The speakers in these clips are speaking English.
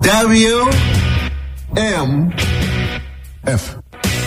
WMF.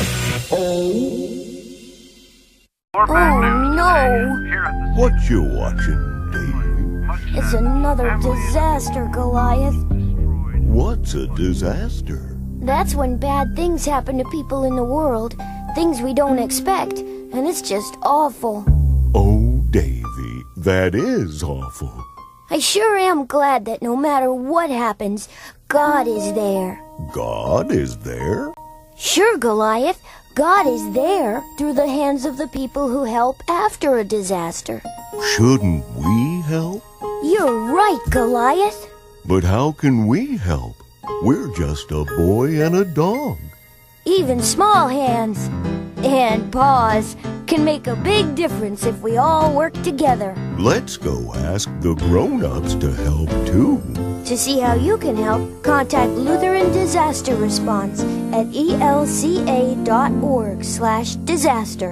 Oh no! What you watching, Davy? It's another disaster, Goliath. What's a disaster? That's when bad things happen to people in the world, things we don't expect, and it's just awful. Oh, Davy, that is awful. I sure am glad that no matter what happens, God is there. God is there? Sure, Goliath. God is there through the hands of the people who help after a disaster. Shouldn't we help? You're right, Goliath. But how can we help? We're just a boy and a dog. Even small hands and paws can make a big difference if we all work together. Let's go ask the grown-ups to help too. To see how you can help, contact Lutheran Disaster Response at elca.org/disaster.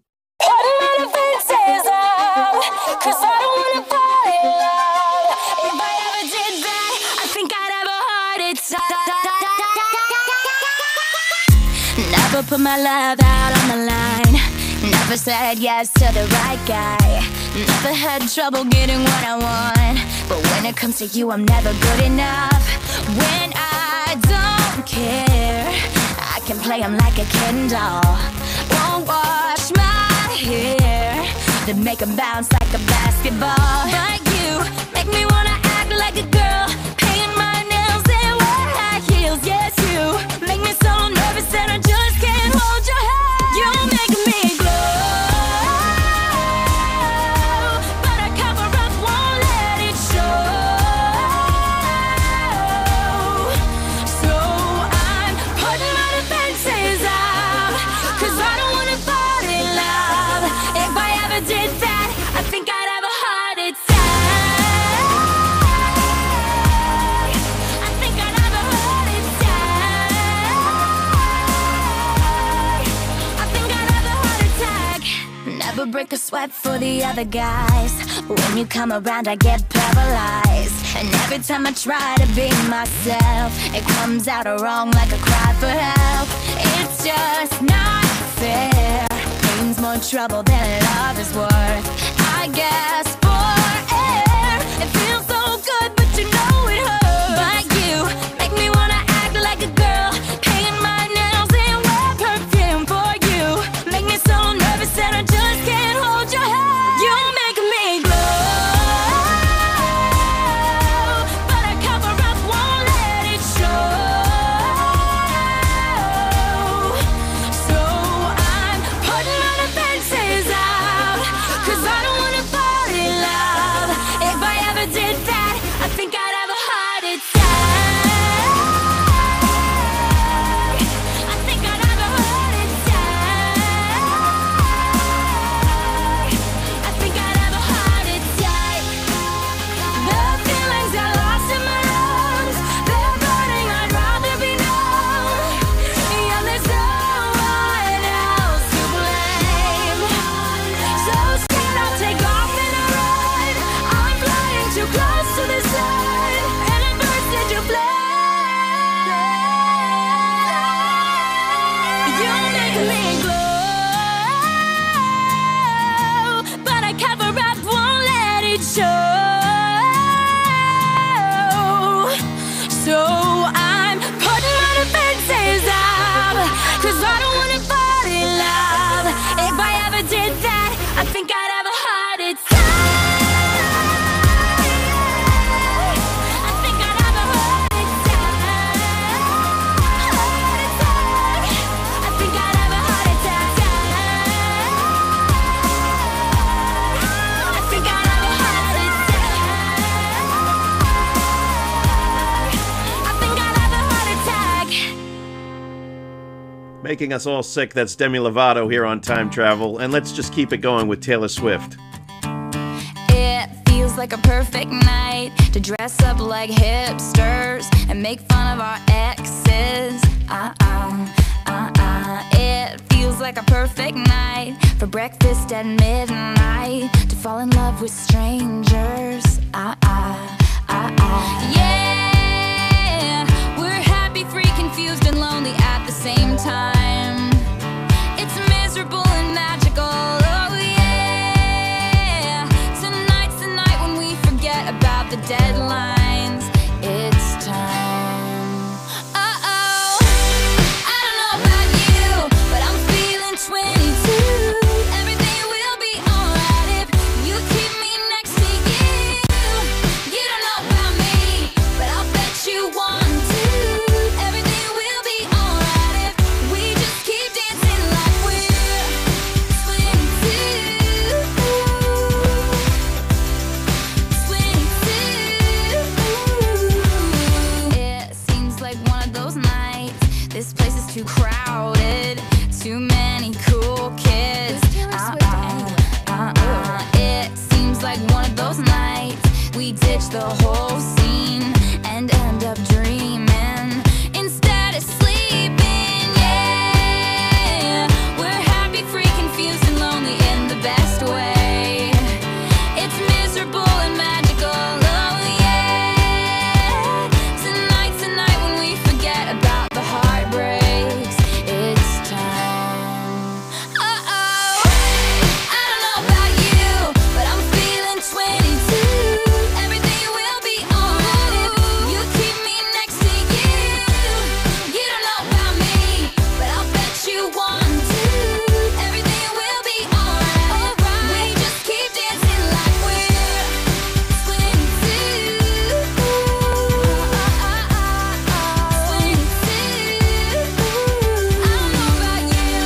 Never put my love out on the line. Never said yes to the right guy. Never had trouble getting what I want. But when it comes to you, I'm never good enough. When I don't care, I can play him like a Ken doll. Won't wash my hair, then make him bounce like a basketball. But you make me wanna act like a girl, paint my nails and wear high heels. Yes, you make me so nervous that I just can't hold your hand. You make me glow, but I cover up, won't let it show. So I'm putting my defenses up, 'cause I don't wanna fall in love. If I ever did that, I think I'd have a heart attack. I think I'd have a heart attack. I think I'd have a heart attack. Never break a sweat for the other guys. When you come around, I get paralyzed. And every time I try to be myself, it comes out wrong like a cry for help. It's just not fair. Pain's more trouble than love is worth. I guess for air, it feels so good, but you know it hurts. But you make me wanna act like a girl, paint my nails and wear perfume for you. Make me so nervous that I just can't hold your hand. You make me glow, but I cover up, won't let it show. So I'm putting my defenses out, 'cause I don't wanna fall in love. If I ever did that, I think I'd have a heart attack. I think I'd have a heart attack. I think I'd have a heart attack. The feelings I lost in my lungs, they're burning, I'd rather be numb. And there's no one else to blame. So scared I'll take off and I run. I'm flying too close to the sun, and I burst into flame. You make me glow, but I cover up, won't let it show. So I'm putting my defenses up, 'cause I don't wanna fall in love. If I ever did that, I think I'd have a heart attack. I think I'd have a heart attack. Heart attack. I think I'd have a heart attack. I think I'd have a heart attack. I think I'd have a heart attack. Making us all sick, that's Demi Lovato here on Time Travel, and let's just keep it going with Taylor Swift. It feels like a perfect night to dress up like hipsters and make fun of our exes. It feels like a perfect night for breakfast at midnight, to fall in love with strangers. Yeah, confused and lonely at the same time. It's miserable and magical, oh yeah. Tonight's the night when we forget about the deadlines. It's time. Uh-oh, I don't know about you, but I'm feeling 22. Everything will be alright if you keep me next to you. You don't know about me, but I'll bet you want to. Everything will be alright if we just keep dancing like we're 22. 22. It seems like one of those nights. This place is too crowded, too many cool kids. It seems like one of those nights we ditch the whole scene and end up dreaming instead of sleeping. Yeah, we're happy, free, confused, and lonely in the best way. It's miserable and magical, oh yeah. Tonight's the night when we forget about the heartbreaks. It's time. Uh-oh, I don't know about you, but I'm feeling 22. Everything will be alright if you keep me next to you. You don't know about me, but I'll bet you want to. Everything will be alright. We just keep dancing like we're 22. 22. I don't know about you.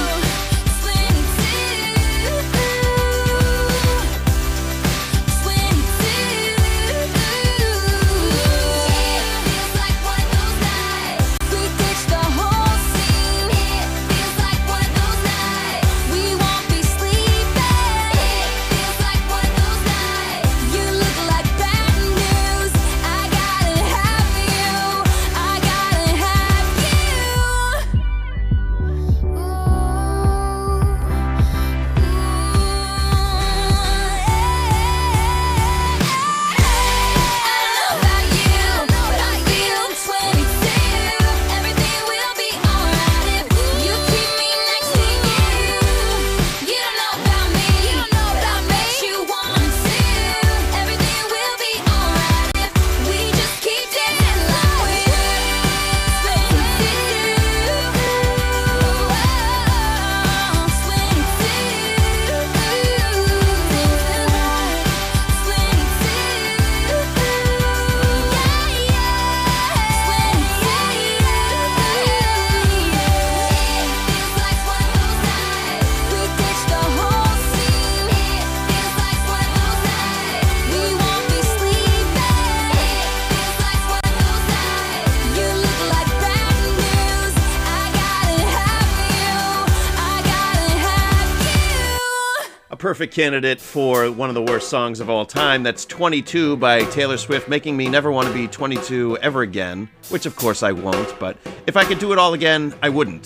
22. Perfect candidate for one of the worst songs of all time. That's 22 by Taylor Swift, making me never want to be 22 ever again, which of course I won't, but if I could do it all again, I wouldn't.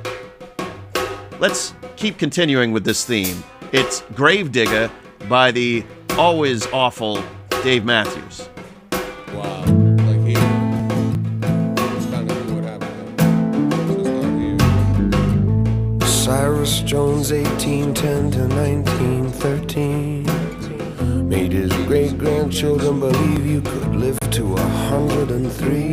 Let's keep continuing with this theme. It's Gravedigger by the always awful Dave Matthews. Wow, like here. That's kind of what happened. Just not here. Cyrus Jones, 1810 to 1913, made his great-grandchildren believe you could live to 103.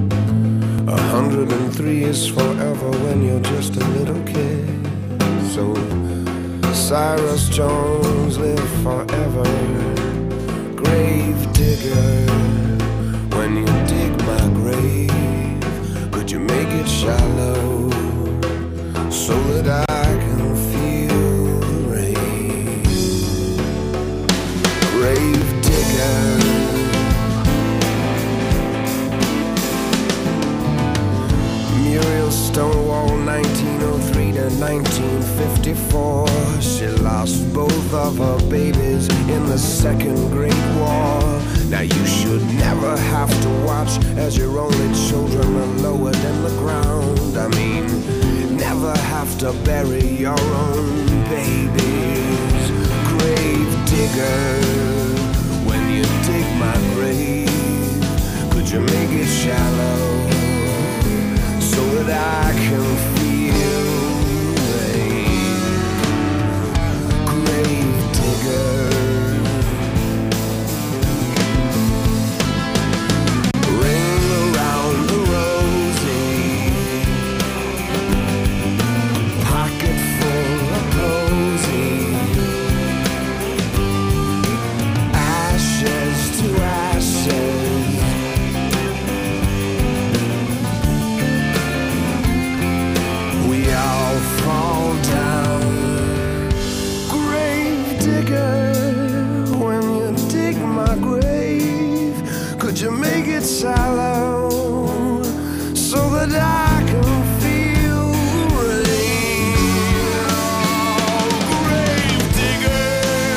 103 is forever when you're just a little kid. So Cyrus Jones lived forever. Gravedigger, when you dig my grave, could you make it shallow so that I can feel the rain? Gravedigger, Muriel Stonewall, 1903 to 1954. She lost both of her babies in the Second Great War. Now you should never have to watch as your only children are lowered in the ground. I mean, never have to bury your own babies. Gravedigger, when you dig my grave, could you make it shallow so that I can feel rain. Grave digger, ring around the rosy, pocket full of posy, ashes to ashes. We all fall down. Grave digger, when you dig my grave, could you make it shallow so that I can feel rain? Oh, grave digger,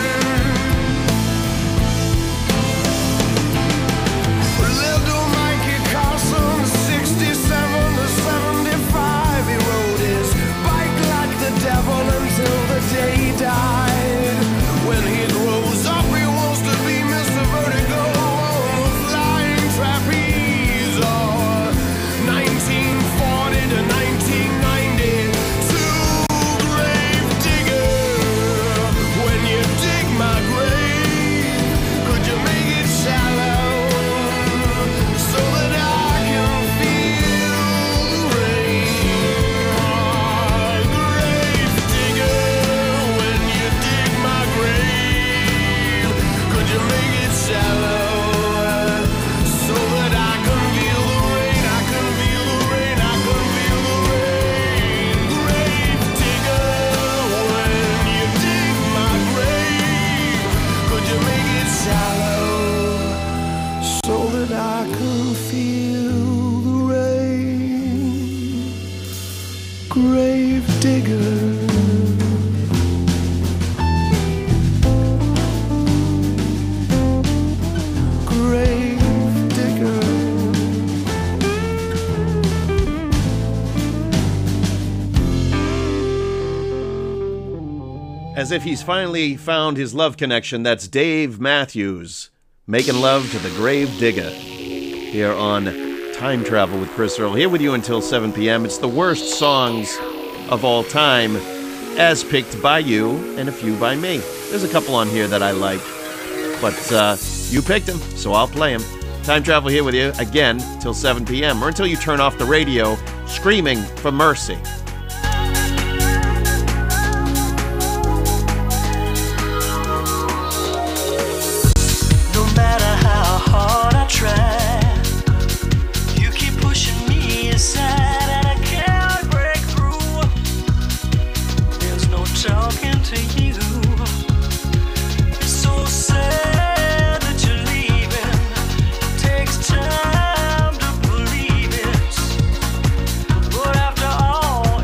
little Mikey Carson, 67 to 75, he rode his bike like the devil until the day he died. When he grows up, he wants to be Mr. Vertigo on the flying trapeze. Or 1940 to 1992, grave digger, when you dig my grave, could you make it shallow so that I can feel the rain? Oh, grave digger, when you dig my grave, could you make it shallow so that I can feel the rain? I can feel the rain, I can feel the rain. Grave digger, when you dig my grave, could you make it shallow so that I can feel the rain? Grave digger. Grave digger. As if he's finally found his love connection, that's Dave Matthews making love to the Grave Digger here on Time Travel with Chris Earl. Here with you until 7 p.m. It's the worst songs of all time as picked by you and a few by me. There's a couple on here that I like, but you picked them, so I'll play them. Time Travel here with you again till 7 p.m. or until you turn off the radio screaming for mercy. No matter how hard I try, you keep pushing me aside and I can't break through. There's no talking to you. It's so sad that you're leaving. It takes time to believe it. But after all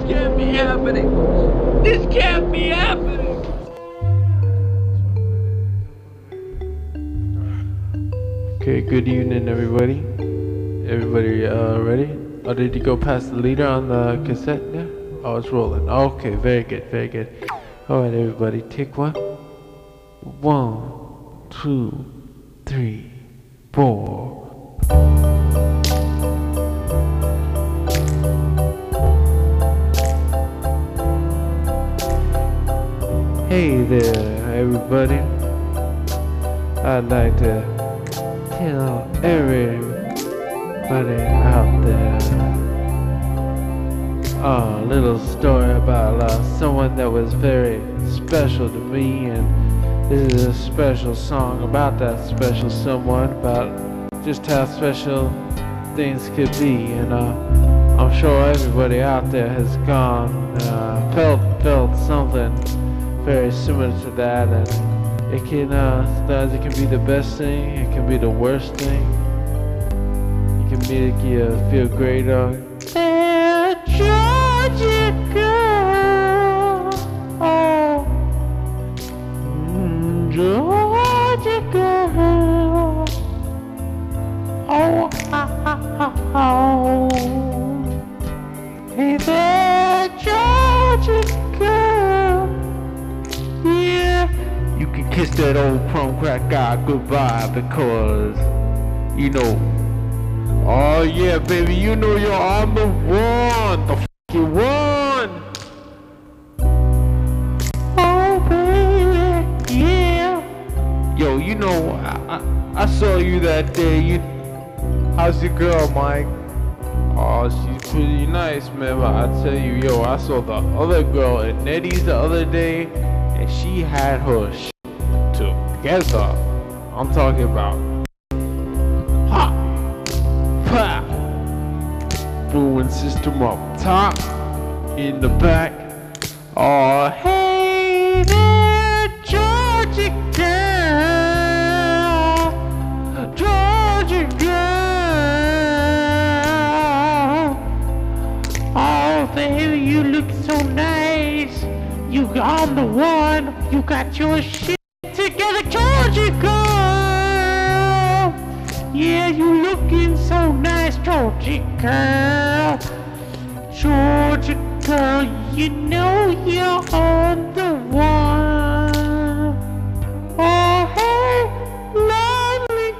can't be happening. This can't be happening. Okay, good evening, everybody. Everybody, ready? Oh, did you go past the leader on the cassette there? Oh, it's rolling. Okay, very good, very good. All right, everybody, take one. 1, 2, 3, 4. Hey there, everybody. I'd like to tell everybody out there a little story about someone that was very special to me, and this is a special song about that special someone, about just how special things could be. And I'm sure everybody out there has felt something very similar to that, and it can sometimes it can be the best thing, it can be the worst thing. It can make you feel great. Georgia girl, oh, Georgia girl, oh, hey there, Georgia girl, yeah, you can kiss that old prom crack guy goodbye, because, you know, oh yeah, baby, you know I'm the one, the f***ing one. Oh baby, yeah. Yo, you know, I saw you that day. How's your girl, Mike? Oh, she's pretty nice, man. But I tell you, yo, I saw the other girl at Nettie's the other day, and she had her shit together. I'm talking about hot. Brewing system up top, in the back. Oh, hey there, Georgia girl, Georgia girl. Oh, baby, you look so nice. You on the one. You got your shit together, Georgia girl. Yeah, you looking so nice, Georgia girl. Georgia girl, you know you're on the one. Oh, hey, lovely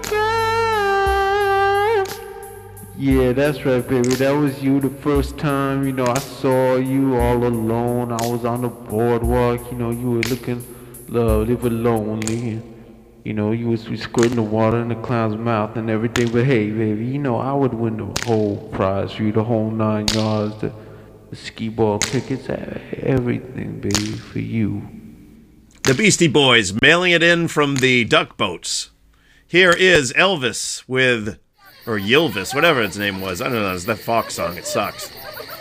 girl. Yeah, that's right, baby. That was you the first time, you know, I saw you all alone. I was on the boardwalk, you know, you were looking lovely but lonely. You know, you was squirting the water in the clown's mouth and everything. But hey, baby, you know, I would win the whole prize for you, the whole 9 yards, the skee ball tickets, everything, baby, for you. The Beastie Boys mailing it in from the duck boats. Here is Elvis with, or Yilvis, whatever its name was. I don't know, it's that Fox song. It sucks.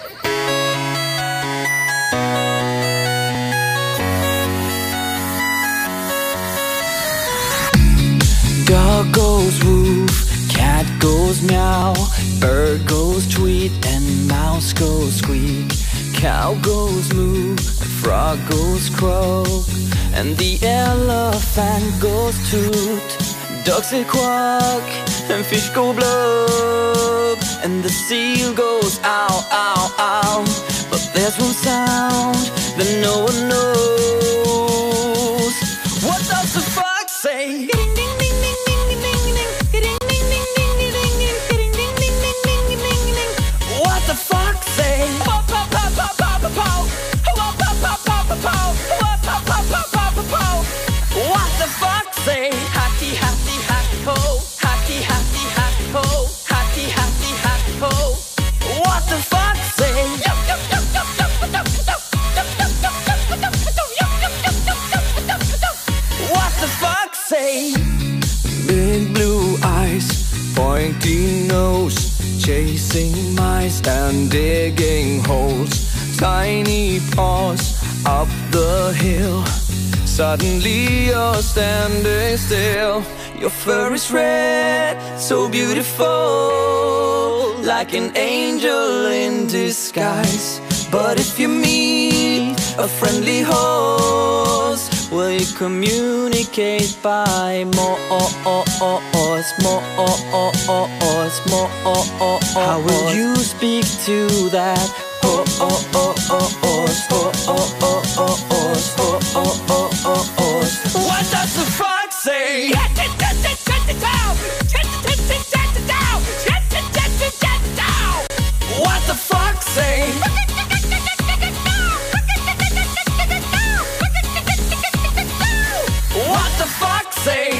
Dog goes woof, cat goes meow, bird goes tweet, and mouse goes squeak. Cow goes moo, frog goes croak, and the elephant goes toot. Ducks say quack, and fish go blub, and the seal goes ow, ow, ow. But there's one sound that no one knows. What does the fox say? What the fox say? What the fox say? Hatty, hatty, hatty ho, hatty, hatty, hatty ho, hatty, hatty, hatty ho. What the fox say? What the fox say? Big blue eyes, pointy nose, chasing mice and digging holes. Tiny paws up the hill. Suddenly you're standing still. Your fur is red, so beautiful, like an angel in disguise. But if you meet a friendly host, will you communicate by more? How will you speak to that host? What does the fox say? What the fox say? What the fox say?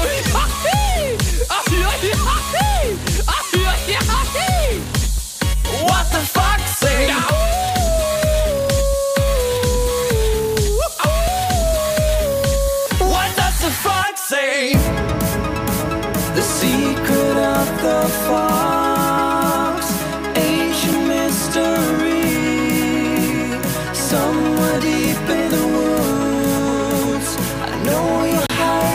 What the fox say? What does the fox say? The secret of the fox, ancient mystery, somewhere deep in the woods. I know you're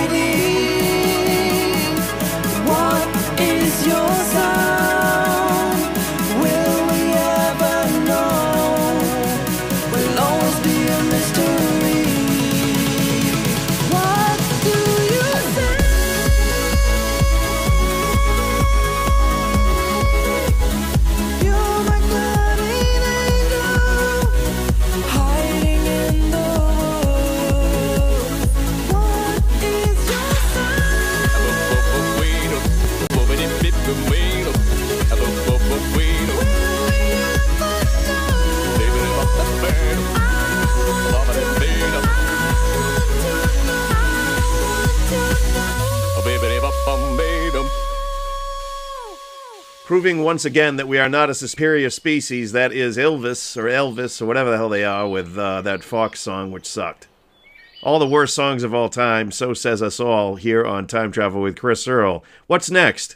hiding. What is your sound? Will we ever know? Will always be a mystery. What do you say? You're my guardian angel, hiding in the woods. What is your Proving once again that we are not a superior species, that is Elvis or whatever the hell they are with that Fox song, which sucked. All the worst songs of all time, so says us all here on Time Travel with Chris Earl. What's next?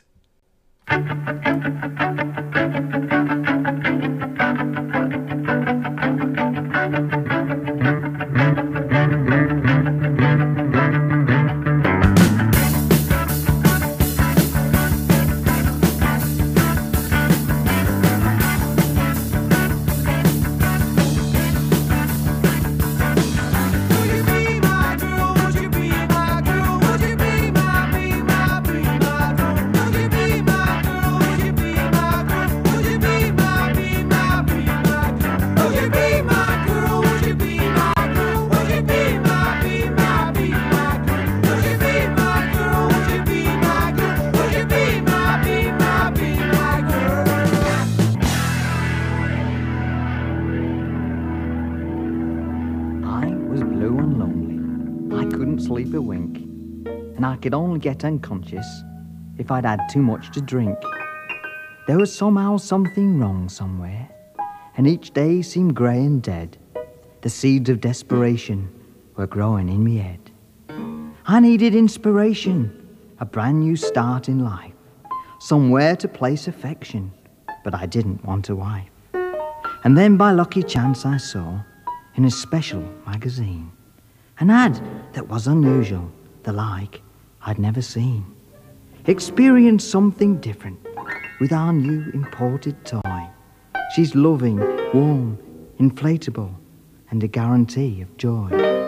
Sleep a wink, and I could only get unconscious if I'd had too much to drink. There was somehow something wrong somewhere, and each day seemed grey and dead. The seeds of desperation were growing in me head. I needed inspiration, a brand new start in life, somewhere to place affection, but I didn't want a wife. And then by lucky chance I saw, in a special magazine, an ad that was unusual, the like I'd never seen. Experience something different with our new imported toy. She's loving, warm, inflatable, and a guarantee of joy.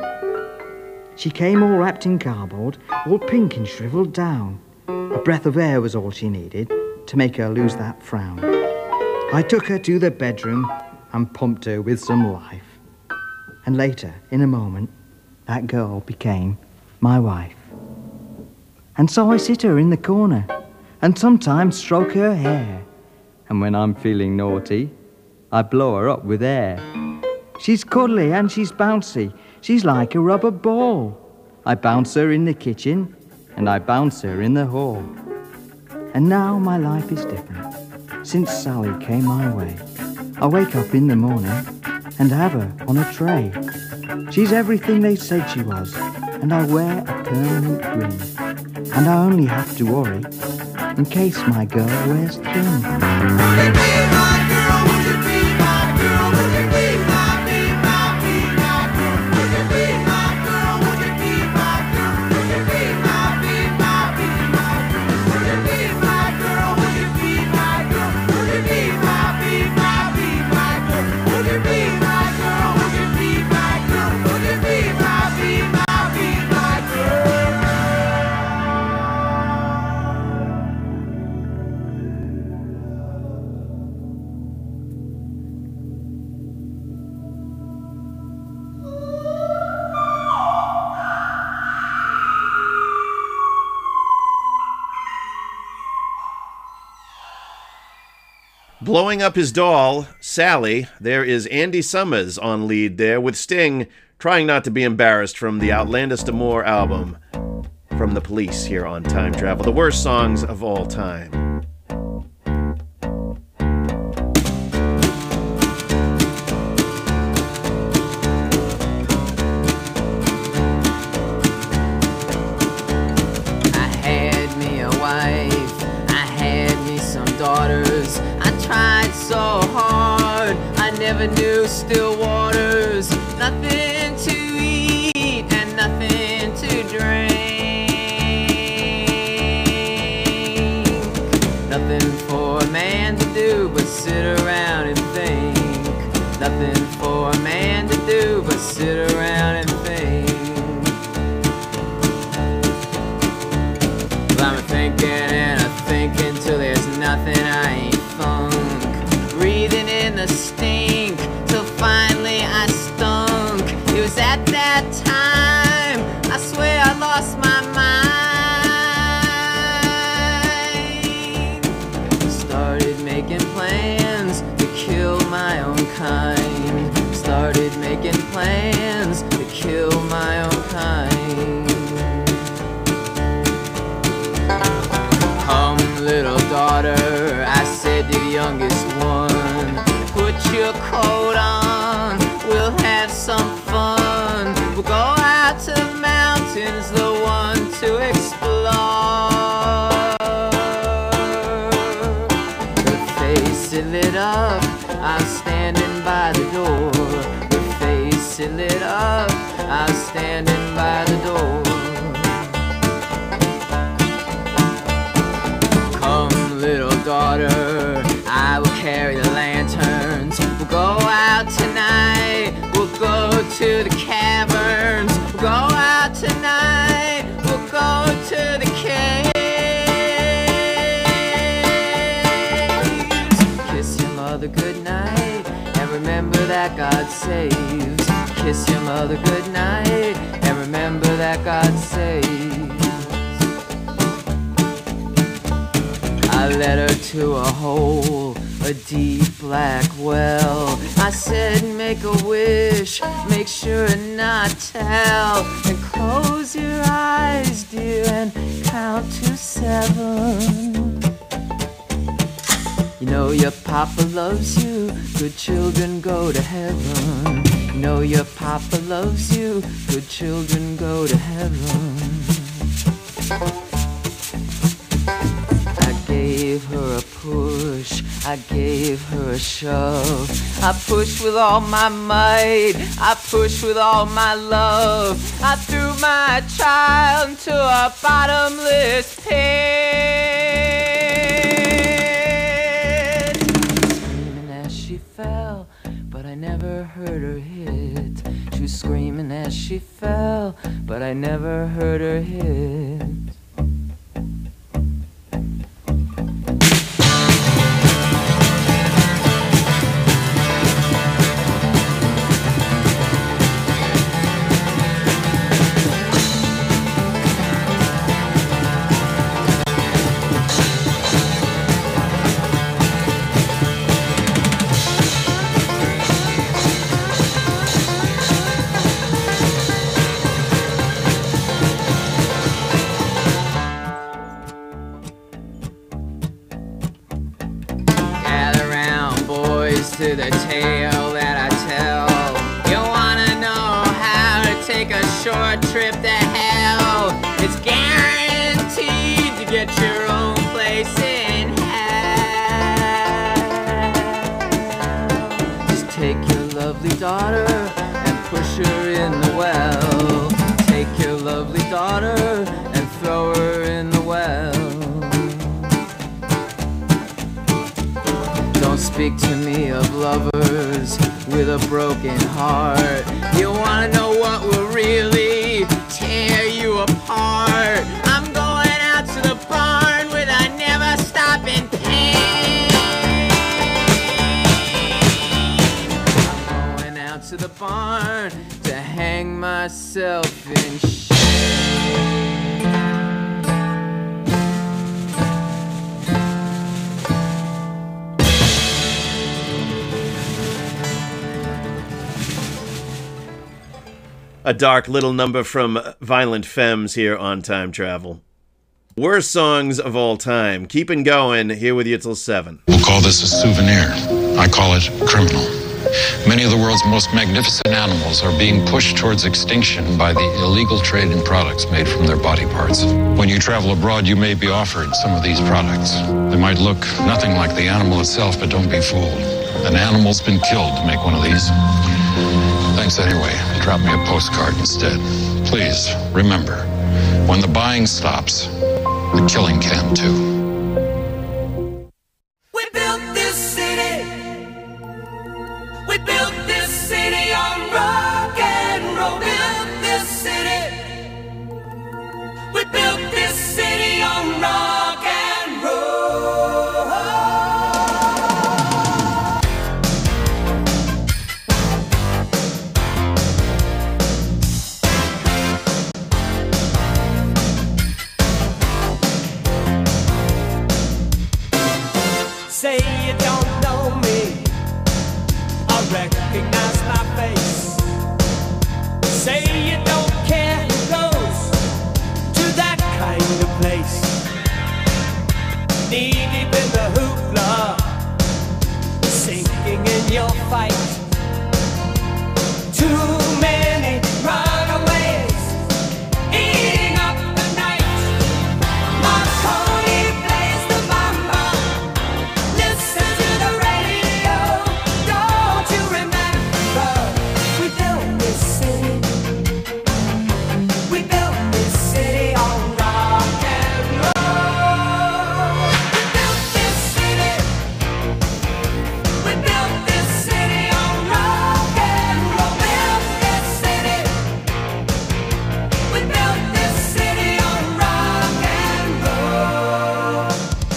She came all wrapped in cardboard, all pink and shriveled down. A breath of air was all she needed to make her lose that frown. I took her to the bedroom and pumped her with some life. And later, in a moment, that girl became my wife. And so I sit her in the corner and sometimes stroke her hair. And when I'm feeling naughty, I blow her up with air. She's cuddly and she's bouncy. She's like a rubber ball. I bounce her in the kitchen and I bounce her in the hall. And now my life is different since Sally came my way. I wake up in the morning and have her on a tray. She's everything they said she was, and I wear a permanent grin. And I only have to worry in case my girl wears thin. Would you be my girl? Would you be my girl? Would you be my girl? Would you be my girl? Would you be my girl? Would you be my Would you be my girl? Would you be my girl? Would you be my girl? Would you be Blowing Up His Doll, Sally. There is Andy Summers on lead there with Sting trying not to be embarrassed from the Outlandish D'Amour album from The Police here on Time Travel. The worst songs of all time. I had me a wife, I had me some daughters. I tried so hard, I never knew still waters. Nothing to eat and nothing to drink. Nothing for a man to do but sit around and think. Nothing for a man to do but sit around and think. Well, I'm thinking and I'm thinking till there's nothing I ain't funk. Breathing in the stink till finally I stunk. It was at that time I swear I lost my mind. Started making plans to kill my own kind. Started making plans to kill my own kind. Come, little daughter, I said to the youngest one, put your coat on, we'll have some fun. We'll go out to the mountains, the one to explore. Her face it lit up, I was standing by the door. Her face it lit up, I was standing by the door. Little daughter, I will carry the lanterns. We'll go out tonight, we'll go to the caverns. We'll go out tonight, we'll go to the caves. Kiss your mother goodnight, and remember that God saves. Kiss your mother goodnight, and remember that God saves. I led her to a hole, a deep black well. I said, make a wish, make sure not tell. And close your eyes, dear, and count to 7. You know your papa loves you, good children go to heaven. You know your papa loves you, good children go to heaven. Gave her a push, I gave her a shove. I pushed with all my might, I pushed with all my love. I threw my child into a bottomless pit. Screaming as she fell, but I never heard her hit. She was screaming as she fell, but I never heard her hit. To the tale that I tell. You wanna know how to take a short trip to hell? It's guaranteed to get your own place in hell. Just take your lovely daughter and push her in the well. Take your lovely daughter and throw her in the well. Don't speak to me of lovers with a broken heart. You wanna know what will really tear you apart? I'm going out to the barn with a never stopping pain. I'm going out to the barn to hang myself in shame. A dark little number from Violent Femmes here on Time Travel. Worst songs of all time. Keeping going, here with you till 7. We'll call this a souvenir. I call it criminal. Many of the world's most magnificent animals are being pushed towards extinction by the illegal trade in products made from their body parts. When you travel abroad, you may be offered some of these products. They might look nothing like the animal itself, but don't be fooled. An animal's been killed to make one of these. Thanks anyway. Drop me a postcard instead. Please, remember, when the buying stops, the killing can too. We built this city. We built this city on rock and roll. Built this city. We built this city on rock and roll. Say you don't know me, I recognize my face. Say you don't care who goes to that kind of place. Knee deep in the hoopla, sinking in your fight. Too many runaways, eating up the night. Marconi plays the mambo. Listen to the radio. Don't you remember? We built this city. We built this city on rock and roll. We built this city. We built this city on rock and roll. Built this city. We built this city on rock and roll.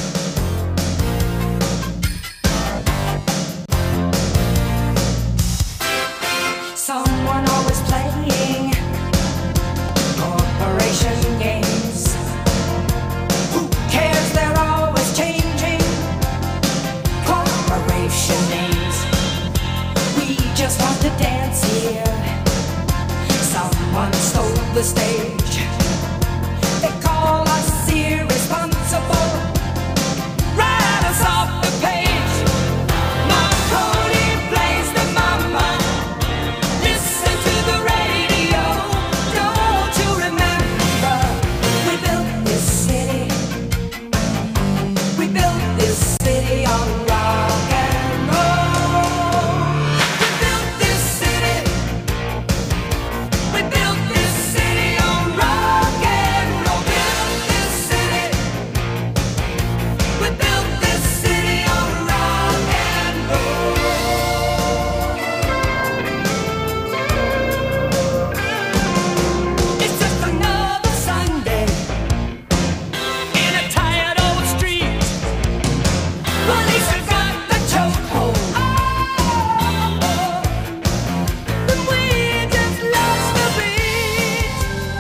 Someone always playing corporation games. Who cares? They're always changing corporation names. We just want to dance here. Someone stole the stage. They call us irresponsible. Write us off the page. Marconi plays the mambo. Listen to the radio. Don't you remember? We built this city. We built this city on rock and roll. We built this city. We built this city on rock and roll. Built this city. We built this city on rock and roll. It's just another Sunday in a tired old street. Police have got the chokehold. And we just lost the beat.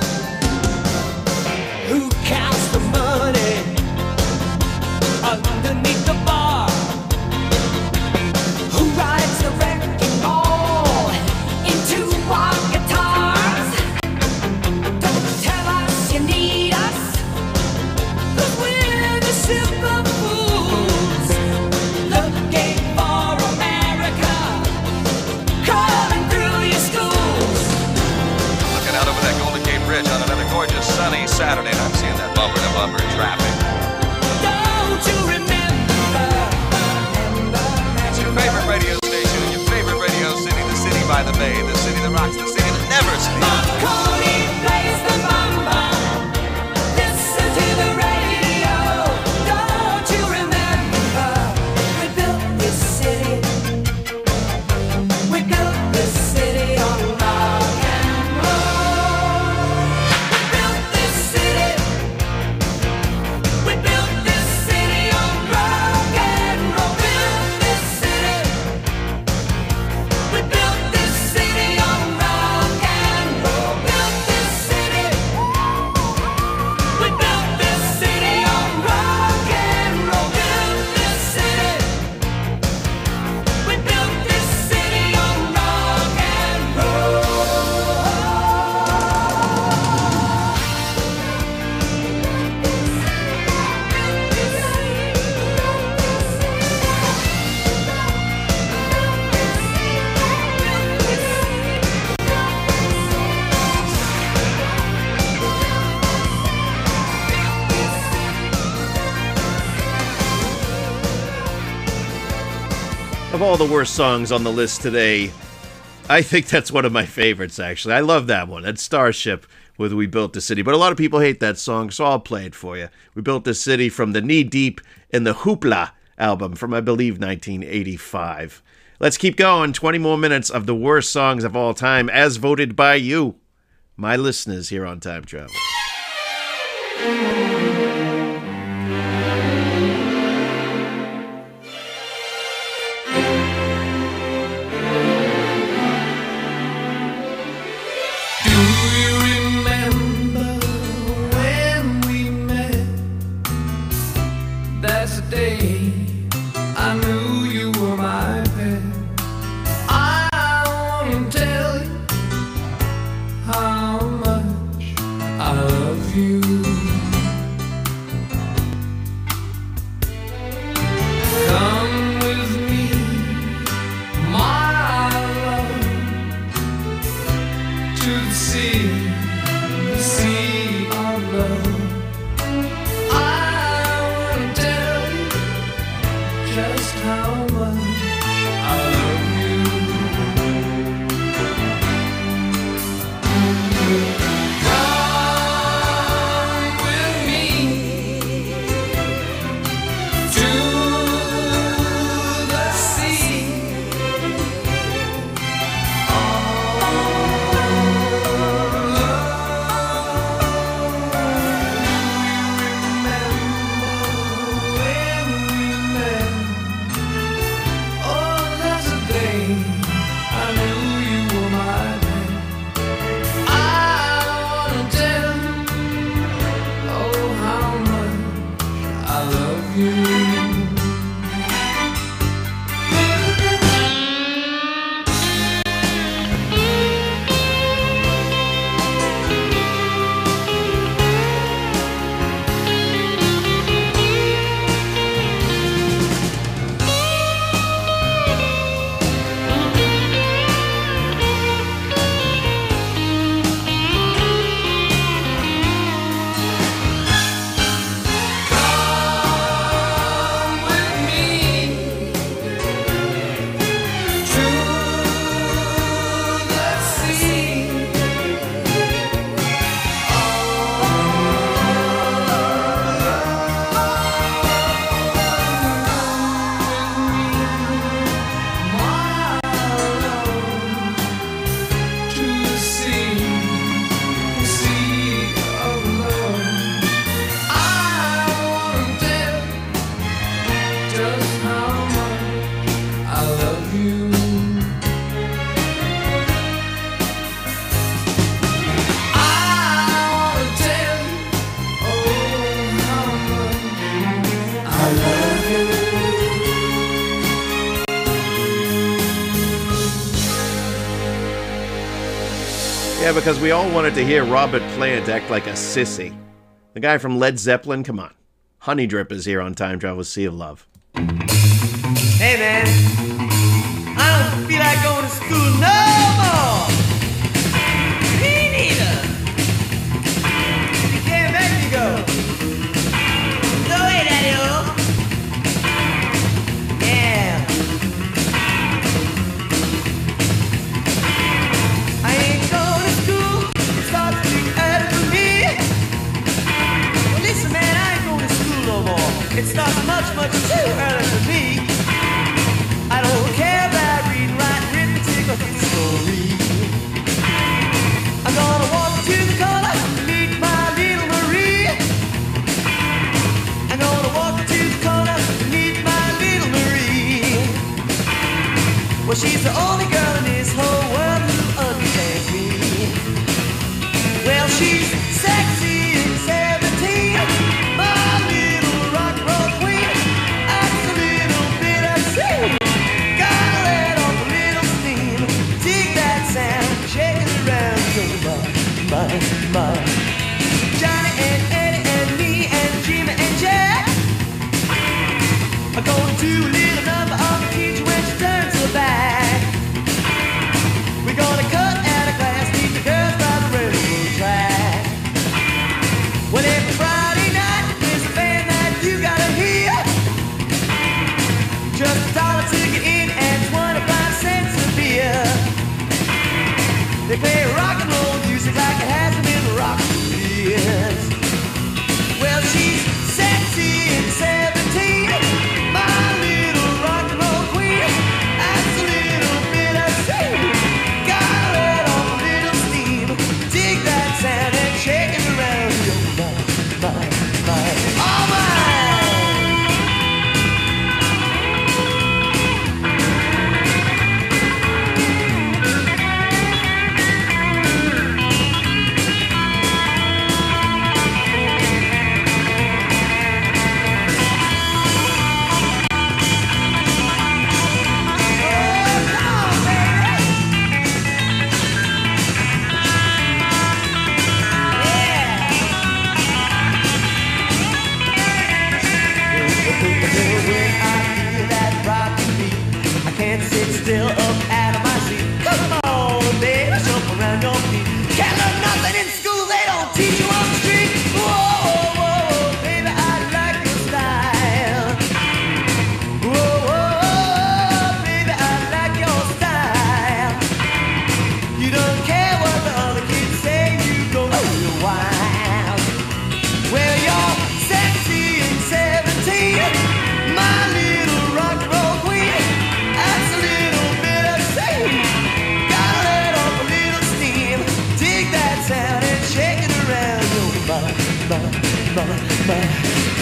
Who counts the money underneath the bar? Who rides the wrecking ball into our guitars? Don't tell us you need us, 'cause we're the super fools looking for America, crawling through your schools. Looking out over that Golden Gate Bridge on another gorgeous sunny Saturday, and I'm seeing that bumper to bumper traffic. Don't you remember? It's your favorite radio station, your favorite radio city, the city by the bay, the city that rocks, the city that never sleeps. Marconi plays the mambo. Listen to the radio. Don't you remember? We built this city. We built this city on rock and roll. We built this city. We built this city on rock and roll. Built this city. We built this city on rock and roll. Built Of all the worst songs on the list today, I think that's one of my favorites, actually. I love that one. That's Starship with We Built the City. But a lot of people hate that song, so I'll play it for you. We Built the City from the Knee Deep in the Hoopla album from, I believe, 1985. Let's keep going. 20 more minutes of the worst songs of all time, as voted by you, my listeners here on Time Travel. Yeah, because we all wanted to hear Robert Plant act like a sissy. The guy from Led Zeppelin, come on. Honey Drip is here on Time Travel Sea of Love. Hey man, I don't feel like going to school no more. Me neither. You can't make me go. No way, Daddy-o. Yeah. I ain't going to school. It starts to be early for me. Well, listen, man, I ain't going to school no more. It starts much, much too early for me. I don't care about reading, writing, arithmetic, or history. I'm gonna walk to the corner and meet my little Marie. I'm gonna walk to the corner and meet my little Marie. Well, she's the only girl in this whole world who understands me. Well, she's sexy and 17, my little rock and roll queen. Acts a little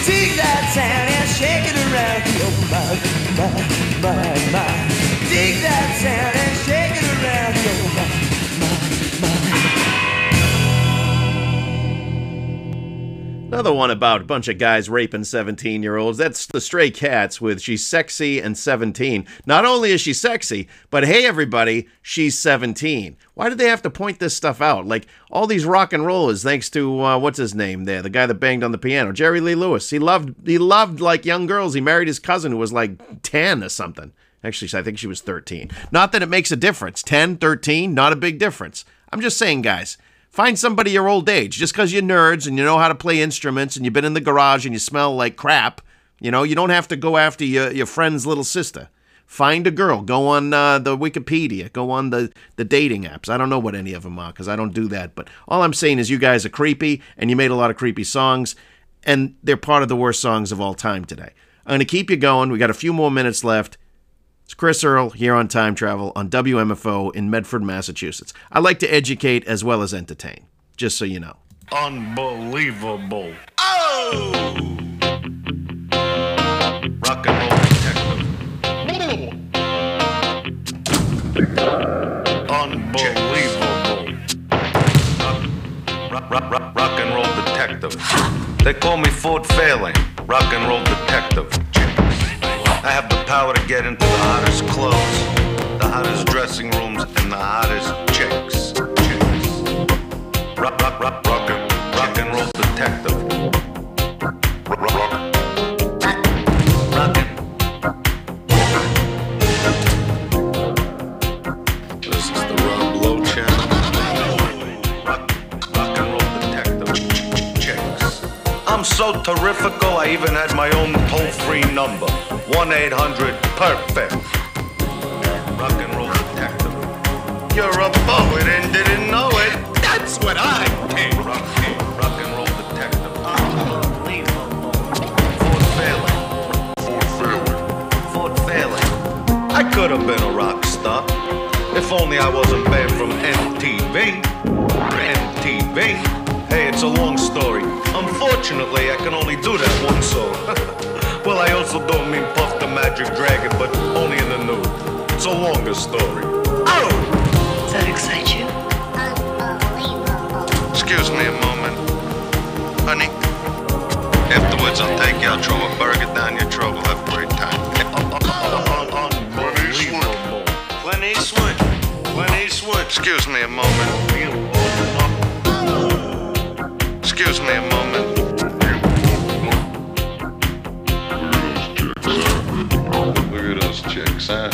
Dig that sound and shake it around. Oh my. Dig that sound and shake it around. Oh my. Another one about a bunch of guys raping 17-year-olds. That's the Stray Cats with She's Sexy and 17. Not only is she sexy, but hey, everybody, she's 17. Why did they have to point this stuff out? Like, all these rock and rollers, thanks to, what's his name there? The guy that banged on the piano, Jerry Lee Lewis. He loved like, young girls. He married his cousin who was, like, 10 or something. Actually, I think she was 13. Not that it makes a difference. 10, 13, not a big difference. I'm just saying, guys. Find somebody your old age. Just because you're nerds and you know how to play instruments and you've been in the garage and you smell like crap, you know, you don't have to go after your friend's little sister. Find a girl. Go on the Wikipedia. Go on the dating apps. I don't know what any of them are because I don't do that. But all I'm saying is you guys are creepy and you made a lot of creepy songs and they're part of the worst songs of all time today. I'm going to keep you going. We got a few more minutes left. It's Chris Earl here on Time Travel on WMFO in Medford, Massachusetts. I like to educate as well as entertain, just so you know. Unbelievable. Oh! Rock and roll detective. Unbelievable. Rock and roll detective. They call me Ford Fairlane, rock and roll detective. I have the power to get into the hottest clothes, the hottest dressing rooms, and the hottest chicks. Rock and roll detective. This is the Rob Lowe channel. Rock and roll detective. Chicks. I'm so terrifical, I even had my own toll-free number. 1-800-PERFECT. Rock and roll detective. You're a poet and didn't know it. That's what I think. Rock and roll detective. Unbelievable. Ford Fairlane. I could have been a rock star if only I wasn't banned from MTV. Hey, it's a long story. Unfortunately, I can only do that one song. Well, I also don't mean Puff the Magic Dragon, but only in the nude. It's a longer story. Oh! Does that excite you? Excuse me a moment. Honey, afterwards I'll take you out, throw a burger down your throat. We'll have a great time. Clint Eastwood. Excuse me a moment. Excuse me a moment. Chicks, huh?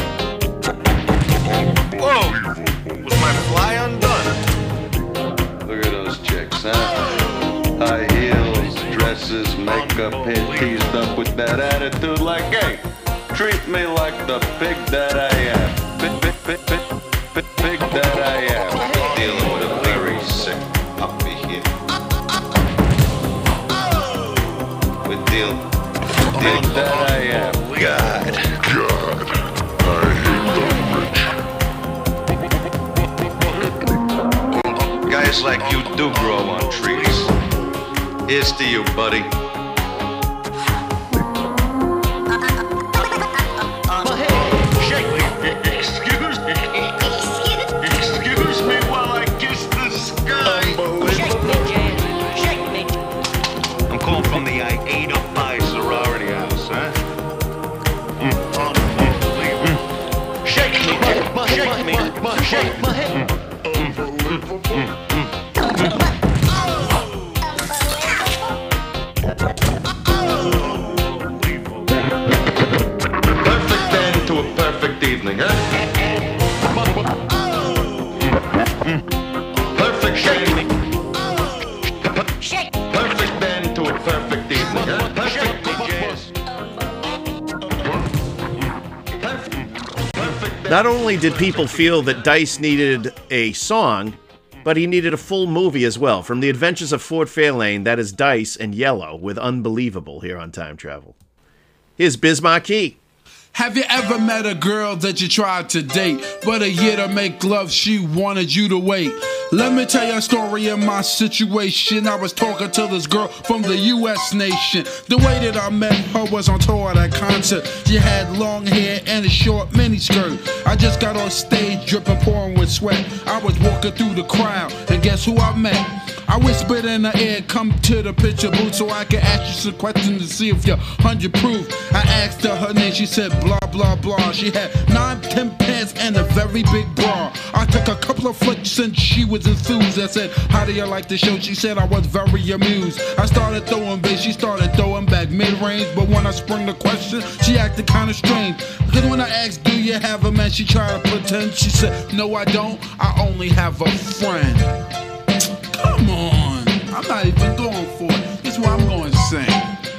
Whoa! Was my fly undone? Look at those chicks, huh? High heels, dresses, makeup, hair teased up with that attitude like, hey, treat me like the pig that I am. Pig that I am. Dealing with a very sick puppy here. With deal that I am. God, I hate the rich. Guys like you do grow on trees. Here's to you, buddy. Excuse me while I kiss the sky. I'm calling from the I-805 sorority house, huh? Shake my head. Perfect end to a perfect evening, huh? Perfect shake. Perfect end to a perfect evening, huh? Perfect jazz. Not only did people feel that Dice needed a song, but he needed a full movie as well. From The Adventures of Ford Fairlane, that is Dice and Yellow with Unbelievable here on Time Travel. Here's Biz Marquee. Have you ever met a girl that you tried to date, but a year to make love she wanted you to wait? Let me tell you a story of my situation. I was talking to this girl from the U.S. nation. The way that I met her was on tour at a concert. She had long hair and a short miniskirt. I just got on stage dripping, pouring with sweat. I was walking through the crowd, and guess who I met? I whispered in her ear, come to the picture booth so I can ask you some questions to see if you're 100 proof. I asked her name, she said blah, blah, blah. She had 9, 10 pants and a very big bra. I took a couple of flicks and she was enthused. I said, how do you like the show? She said I was very amused. I started throwing bass, she started throwing back mid-range. But when I sprung the question, she acted kind of strange. Because when I asked, do you have a man? She tried to pretend. She said, no I don't, I only have a friend. Come on, I'm not even going for it. This is what I'm going to sing.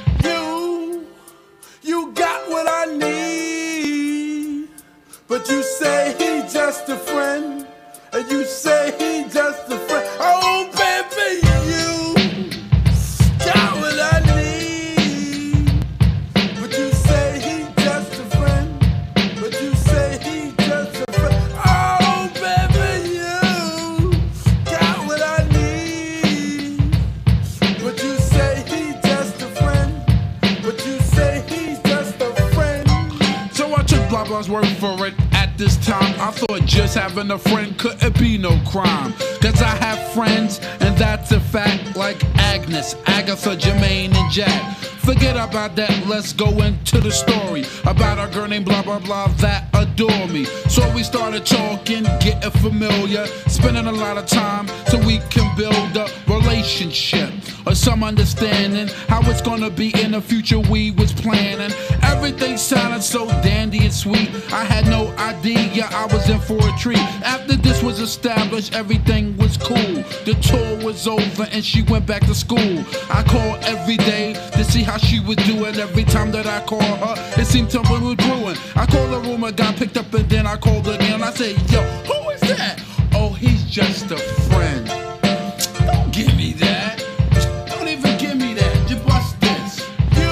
You got what I need, but you say he just a friend, and you say he just a friend. Oh baby, you got what I need, but you say he just a friend, but you say he just a friend. Oh baby, you got what I need, but you say he just a friend, but you say he's just a friend. So I took blah blah's word for it. At this time, I thought just having a friend couldn't be no crime. Cause I have friends, and that's a fact, like Agnes, Agatha, Jermaine, and Jack. Forget about that, let's go into the story about a girl named blah blah blah that adore me. So we started talking, getting familiar, spending a lot of time so we can build a relationship or some understanding how it's gonna be in the future. We was planning, everything sounded so dandy and sweet. I had no idea I was in for a treat. After this was established, everything was cool. The tour was over and she went back to school. I called every day to see how she was doing. Every time that I called her, it seemed something was brewing. I called the room, a guy picked up, and then I called again. I said, yo, who is that? Oh, he's just a friend. Don't give me that. Don't even give me that. You bust this.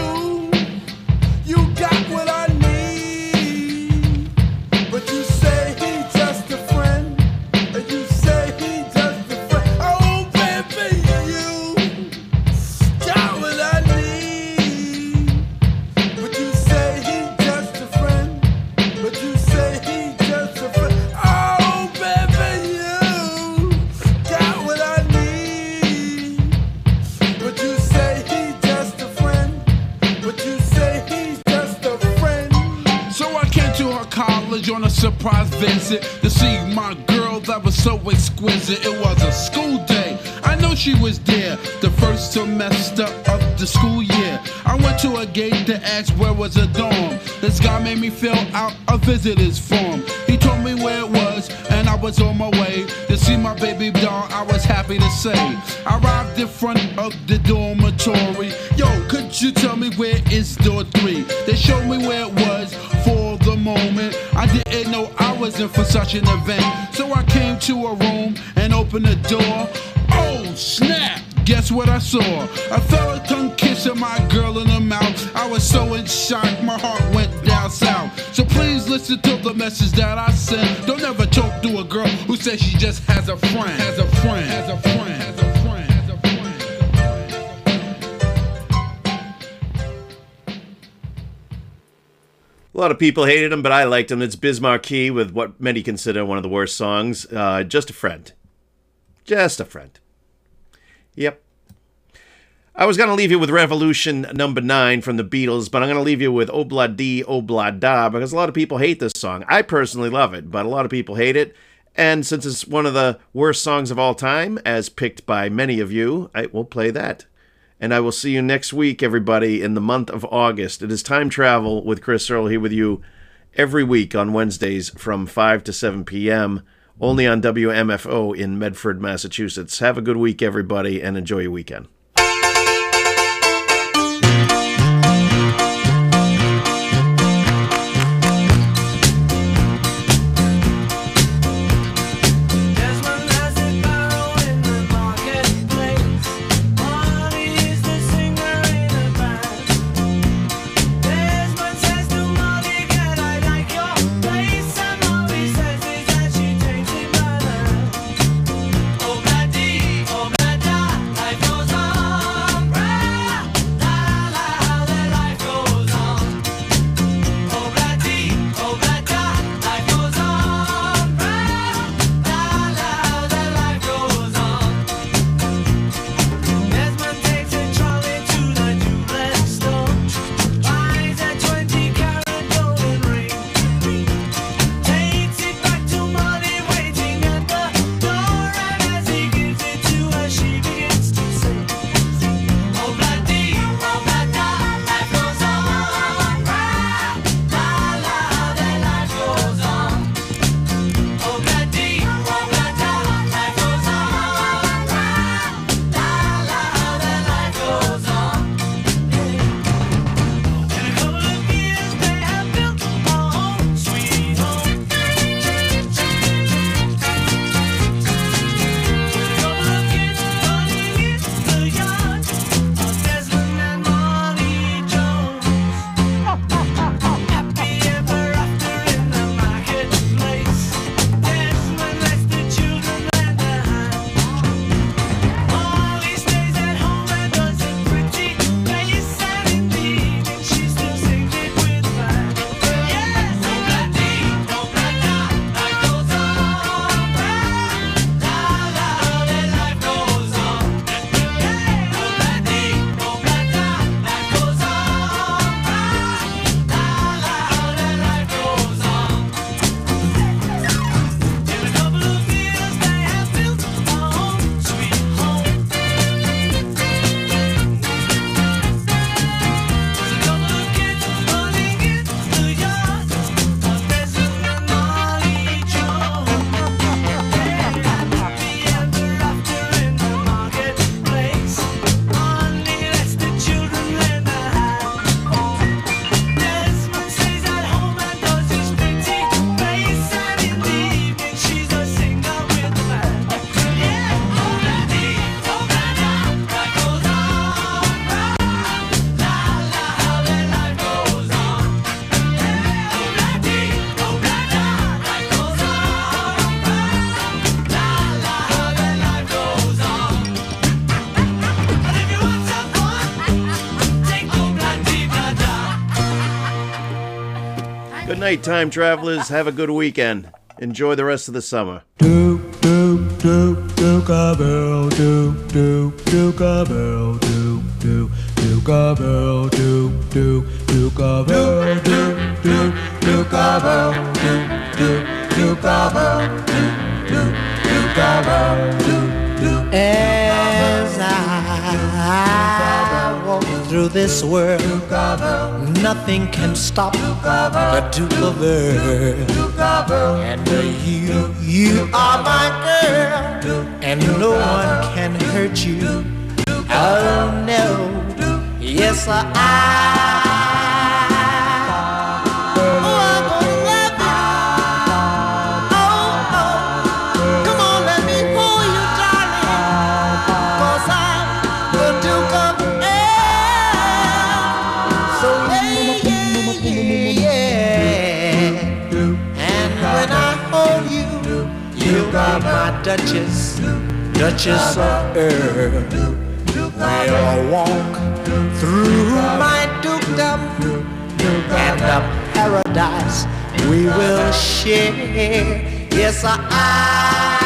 You got what I need, but you say he's just a friend, and you say he's just a friend. Oh, baby, you got what I need, but you say he's just a friend, but you say he's just a friend. Oh, baby, you got what I need, but you say he's just a friend, but you say he's just a friend. So I came to her college on a surprise visit to see my girl that was so exquisite. It was a school day, I know she was there, the first semester of the school year. I went to a gate to ask where was a dorm. This guy made me fill out a visitor's form. He told me where it was, and I was on my way to see my baby doll. I was happy to say I arrived in front of the dormitory. Yo, could you tell me where is door 3? They showed me where it was. For the moment, I didn't know I was in for such an event. So I came to a room and opened the door. Oh snap, guess what I saw? A fella tongue kissing my girl in the mouth. I was so in shock, my heart went down south. So please listen to the message that I sent. Don't ever talk to a girl who says she just has a friend. Has a friend, has a friend, has a friend. A lot of people hated him, but I liked him. It's Biz Markie with what many consider one of the worst songs, Just a Friend. Just a Friend. Yep. I was going to leave you with Revolution number 9 from the Beatles, but I'm going to leave you with Obla Di Obla Da, because a lot of people hate this song. I personally love it, but a lot of people hate it. And since it's one of the worst songs of all time, as picked by many of you, I will play that. And I will see you next week, everybody, in the month of August. It is Time Travel with Chris Earl here with you every week on Wednesdays from 5 to 7 p.m., only on WMFO in Medford, Massachusetts. Have a good week, everybody, and enjoy your weekend. Oh Good night, time travelers. Have a good weekend. Enjoy the rest of the summer. Cowbell, cowbell, cowbell, As I walk through this world, nothing can stop the Duke of Earl. And you are my girl, and no one can hurt you. Oh no, yes I. My Duchess, Duchess of Earl. We'll walk through my dukedom, and the paradise we will share. Yes, I